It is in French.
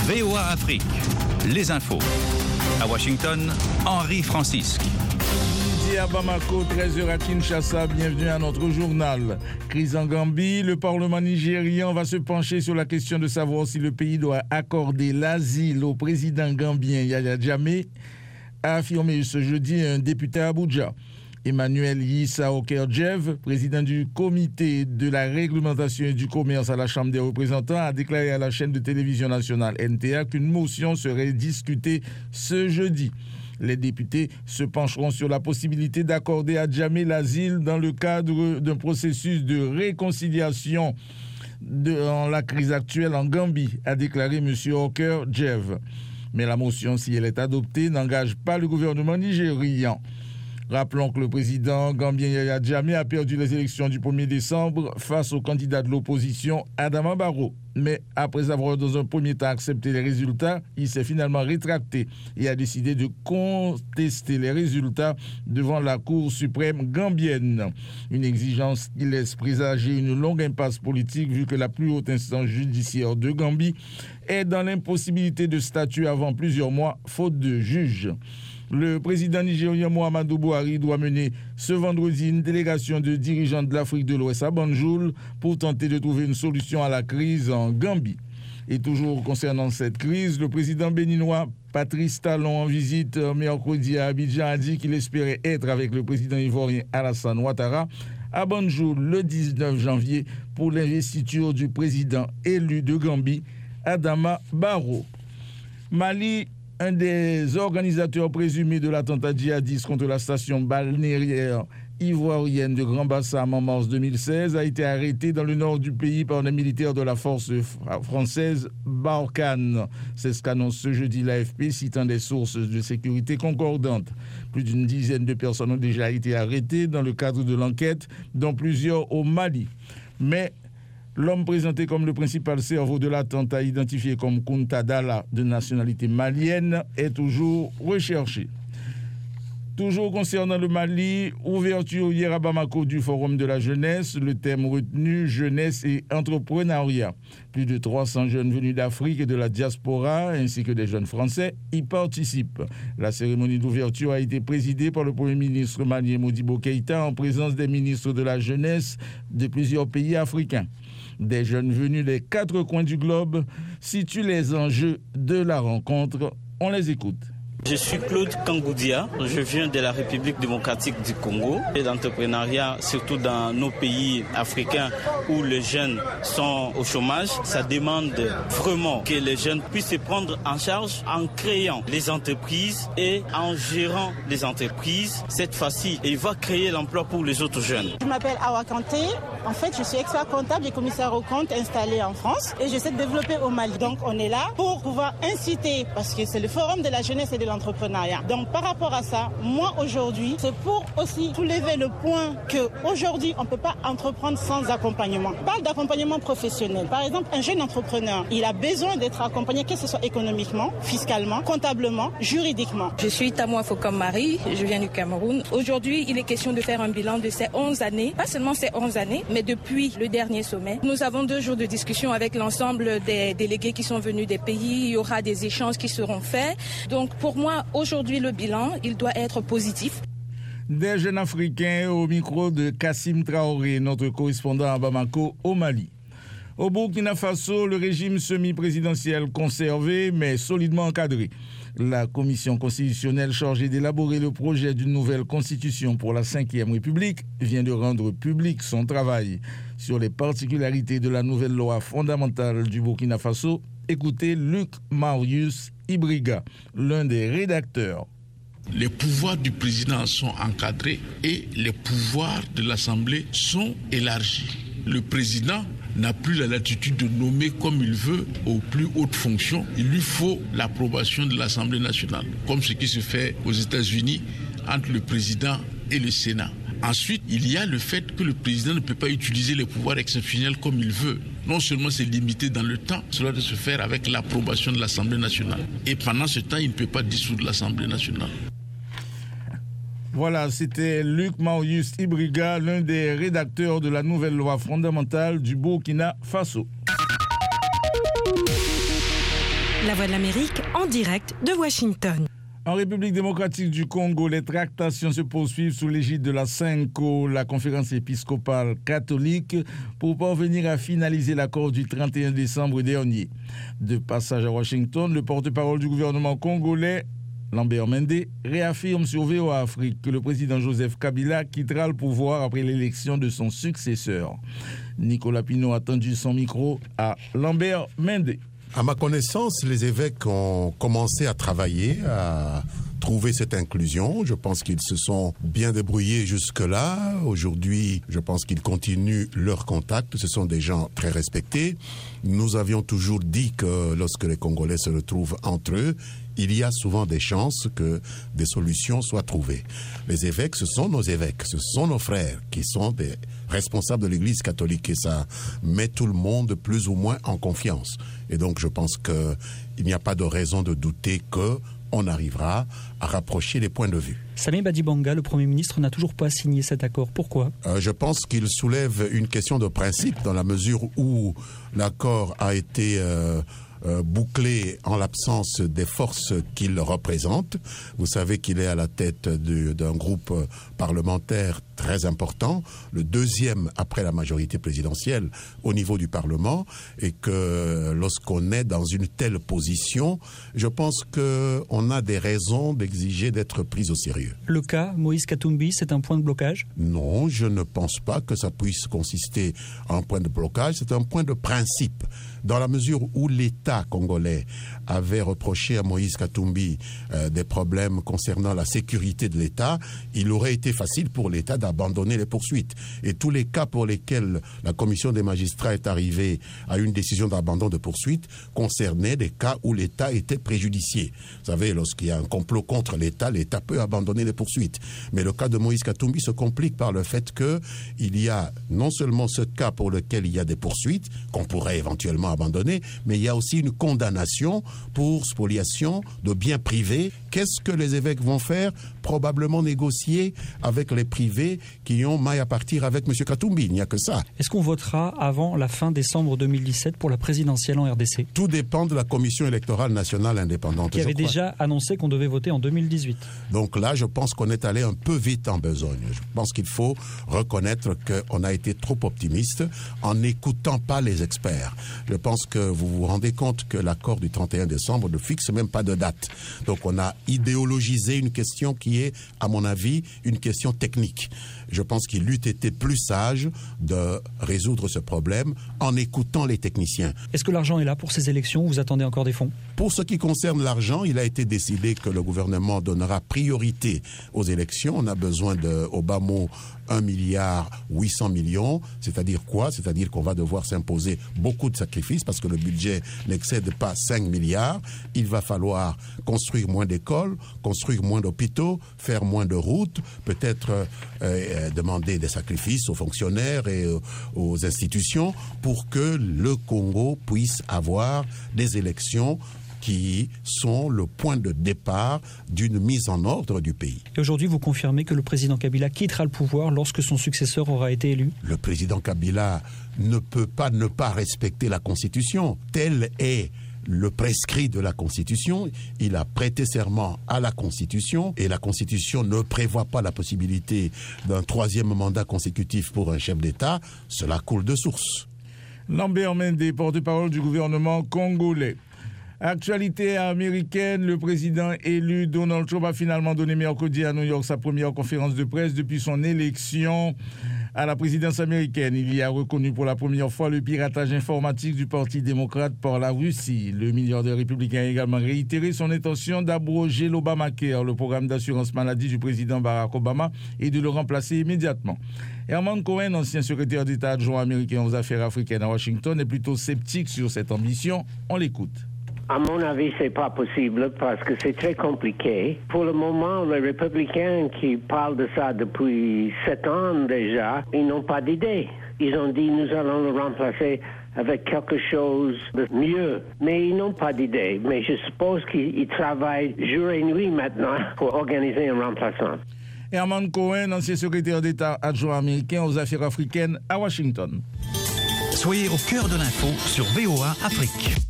VOA Afrique, les infos. À Washington, Henri Francisque. À Bamako, 13h à Kinshasa, bienvenue à notre journal. Crise en Gambie, le Parlement nigérian va se pencher sur la question de savoir si le pays doit accorder l'asile au président gambien Yaya Jammeh, a affirmé ce jeudi un député à Abuja. Emmanuel Yissa Okerjev, président du comité de la réglementation et du commerce à la Chambre des représentants, a déclaré à la chaîne de télévision nationale NTA qu'une motion serait discutée ce jeudi. Les députés se pencheront sur la possibilité d'accorder à Jammeh l'asile dans le cadre d'un processus de réconciliation dans la crise actuelle en Gambie, a déclaré M. Okerjev. Mais la motion, si elle est adoptée, n'engage pas le gouvernement nigérian. Rappelons que le président gambien Yaya Jammeh a perdu les élections du 1er décembre face au candidat de l'opposition Adama Barrow. Mais après avoir dans un premier temps accepté les résultats, il s'est finalement rétracté et a décidé de contester les résultats devant la Cour suprême gambienne. Une exigence qui laisse présager une longue impasse politique vu que la plus haute instance judiciaire de Gambie est dans l'impossibilité de statuer avant plusieurs mois, faute de juge. Le président nigérien Muhammadu Buhari doit mener ce vendredi une délégation de dirigeants de l'Afrique de l'Ouest à Banjul pour tenter de trouver une solution à la crise en Gambie. Et toujours concernant cette crise, le président béninois Patrice Talon, en visite mercredi à Abidjan, a dit qu'il espérait être avec le président ivoirien Alassane Ouattara à Banjul le 19 janvier pour l'investiture du président élu de Gambie, Adama Barrow. Mali. Un des organisateurs présumés de l'attentat djihadiste contre la station balnéaire ivoirienne de Grand Bassam en mars 2016 a été arrêté dans le nord du pays par des militaires de la force française Barkhane. C'est ce qu'annonce ce jeudi l'AFP, citant des sources de sécurité concordantes. Plus d'une dizaine de personnes ont déjà été arrêtées dans le cadre de l'enquête, dont plusieurs au Mali. Mais l'homme présenté comme le principal cerveau de l'attentat, identifié comme Kounta Dalla, de nationalité malienne, est toujours recherché. Toujours concernant le Mali, ouverture hier à Bamako du Forum de la jeunesse, le thème retenu, jeunesse et entrepreneuriat. Plus de 300 jeunes venus d'Afrique et de la diaspora, ainsi que des jeunes français, y participent. La cérémonie d'ouverture a été présidée par le Premier ministre malien Modibo Keïta en présence des ministres de la jeunesse de plusieurs pays africains. Des jeunes venus des 4 coins du globe situent les enjeux de la rencontre. On les écoute. Je suis Claude Kangoudia, je viens de la République démocratique du Congo et l'entrepreneuriat, surtout dans nos pays africains où les jeunes sont au chômage, ça demande vraiment que les jeunes puissent se prendre en charge en créant les entreprises et en gérant les entreprises. Cette fois-ci, il va créer l'emploi pour les autres jeunes. Je m'appelle Awa Kanté. En fait, je suis expert comptable et commissaire aux comptes installé en France et j'essaie de développer au Mali. Donc, on est là pour pouvoir inciter, parce que c'est le forum de la jeunesse et de l'entrepreneuriat. Donc, par rapport à ça, moi, aujourd'hui, c'est pour aussi soulever le point qu'aujourd'hui, on ne peut pas entreprendre sans accompagnement. On parle d'accompagnement professionnel. Par exemple, un jeune entrepreneur, il a besoin d'être accompagné, que ce soit économiquement, fiscalement, comptablement, juridiquement. Je suis Tamoua Fokam Marie, je viens du Cameroun. Aujourd'hui, il est question de faire un bilan de ces 11 années, pas seulement ces 11 années, mais depuis le dernier sommet. Nous avons 2 jours de discussion avec l'ensemble des délégués qui sont venus des pays. Il y aura des échanges qui seront faits. Donc pour moi, aujourd'hui, le bilan, il doit être positif. Des jeunes Africains au micro de Kassim Traoré, notre correspondant à Bamako, au Mali. Au Burkina Faso, le régime semi-présidentiel conservé, mais solidement encadré. La commission constitutionnelle chargée d'élaborer le projet d'une nouvelle constitution pour la 5e République vient de rendre public son travail. Sur les particularités de la nouvelle loi fondamentale du Burkina Faso, écoutez Luc Marius Ibriga, l'un des rédacteurs. Les pouvoirs du président sont encadrés et les pouvoirs de l'Assemblée sont élargis. Le président n'a plus la latitude de nommer comme il veut aux plus hautes fonctions. Il lui faut l'approbation de l'Assemblée nationale, comme ce qui se fait aux États-Unis entre le président et le Sénat. Ensuite, il y a le fait que le président ne peut pas utiliser les pouvoirs exceptionnels comme il veut. Non seulement c'est limité dans le temps, cela doit se faire avec l'approbation de l'Assemblée nationale. Et pendant ce temps, il ne peut pas dissoudre l'Assemblée nationale. Voilà, c'était Luc Marius Ibriga, l'un des rédacteurs de la nouvelle loi fondamentale du Burkina Faso. La Voix de l'Amérique en direct de Washington. En République démocratique du Congo, les tractations se poursuivent sous l'égide de la CENCO, la conférence épiscopale catholique, pour parvenir à finaliser l'accord du 31 décembre dernier. De passage à Washington, le porte-parole du gouvernement congolais, Lambert Mende, réaffirme sur VOA Afrique que le président Joseph Kabila quittera le pouvoir après l'élection de son successeur. Nicolas Pinault a tendu son micro à Lambert Mende. À ma connaissance, les évêques ont commencé à travailler, à trouver cette inclusion. Je pense qu'ils se sont bien débrouillés jusque-là. Aujourd'hui, je pense qu'ils continuent leur contact. Ce sont des gens très respectés. Nous avions toujours dit que lorsque les Congolais se retrouvent entre eux, il y a souvent des chances que des solutions soient trouvées. Les évêques, ce sont nos évêques, ce sont nos frères qui sont des responsables de l'Église catholique et ça met tout le monde plus ou moins en confiance. Et donc je pense qu'il n'y a pas de raison de douter qu'on arrivera à rapprocher les points de vue. Sameh Badibanga, le Premier ministre, n'a toujours pas signé cet accord. Pourquoi ? Je pense qu'il soulève une question de principe dans la mesure où l'accord a été bouclé en l'absence des forces qu'il représente. Vous savez qu'il est à la tête d'un groupe parlementaire très important, le deuxième après la majorité présidentielle au niveau du Parlement, et que lorsqu'on est dans une telle position, je pense qu'on a des raisons d'exiger d'être pris au sérieux. Le cas Moïse Katumbi, c'est un point de blocage ? Non, je ne pense pas que ça puisse consister en un point de blocage, c'est un point de principe. Dans la mesure où l'État congolais avait reproché à Moïse Katumbi des problèmes concernant la sécurité de l'État, il aurait été facile pour l'État d'abandonner les poursuites. Et tous les cas pour lesquels la commission des magistrats est arrivée à une décision d'abandon de poursuite concernaient des cas où l'État était préjudicié. Vous savez, lorsqu'il y a un complot contre l'État, l'État peut abandonner les poursuites. Mais le cas de Moïse Katumbi se complique par le fait qu'il y a non seulement ce cas pour lequel il y a des poursuites, qu'on pourrait éventuellement abandonné, mais il y a aussi une condamnation pour spoliation de biens privés. Qu'est-ce que les évêques vont faire ? Probablement négocier avec les privés qui ont maille à partir avec M. Katumbi. Il n'y a que ça. Est-ce qu'on votera avant la fin décembre 2017 pour la présidentielle en RDC ? Tout dépend de la Commission électorale nationale indépendante. Qui avait déjà annoncé qu'on devait voter en 2018. Donc là, je pense qu'on est allé un peu vite en besogne. Je pense qu'il faut reconnaître qu'on a été trop optimiste en n'écoutant pas les experts. Je pense que vous vous rendez compte que l'accord du 31 décembre ne fixe même pas de date. Donc on a idéologisé une question qui est, à mon avis, une question technique. Je pense qu'il eût été plus sage de résoudre ce problème en écoutant les techniciens. Est-ce que l'argent est là pour ces élections ou vous attendez encore des fonds ? Pour ce qui concerne l'argent, il a été décidé que le gouvernement donnera priorité aux élections. On a besoin au bas mot 1,8 milliard, c'est-à-dire quoi ? C'est-à-dire qu'on va devoir s'imposer beaucoup de sacrifices parce que le budget n'excède pas 5 milliards. Il va falloir construire moins d'écoles, construire moins d'hôpitaux, faire moins de routes, peut-être demander des sacrifices aux fonctionnaires et aux institutions pour que le Congo puisse avoir des élections qui sont le point de départ d'une mise en ordre du pays. Et aujourd'hui, vous confirmez que le président Kabila quittera le pouvoir lorsque son successeur aura été élu ? Le président Kabila ne peut pas ne pas respecter la Constitution. Tel est le prescrit de la Constitution. Il a prêté serment à la Constitution et la Constitution ne prévoit pas la possibilité d'un troisième mandat consécutif pour un chef d'État. Cela coule de source. Lambert Mende, porte-parole du gouvernement congolais. Actualité américaine, le président élu Donald Trump a finalement donné mercredi à New York sa première conférence de presse depuis son élection à la présidence américaine. Il y a reconnu pour la première fois le piratage informatique du Parti démocrate par la Russie. Le milliardaire républicain a également réitéré son intention d'abroger l'Obamacare, le programme d'assurance maladie du président Barack Obama, et de le remplacer immédiatement. Herman Cohen, ancien secrétaire d'État adjoint américain aux affaires africaines à Washington, est plutôt sceptique sur cette ambition. On l'écoute. À mon avis, c'est pas possible parce que c'est très compliqué. Pour le moment, les républicains qui parlent de ça depuis 7 ans déjà, ils n'ont pas d'idée. Ils ont dit nous allons le remplacer avec quelque chose de mieux. Mais ils n'ont pas d'idée. Mais je suppose qu'ils travaillent jour et nuit maintenant pour organiser un remplaçant. Herman Cohen, ancien secrétaire d'État adjoint américain aux affaires africaines à Washington. Soyez au cœur de l'info sur VOA Afrique.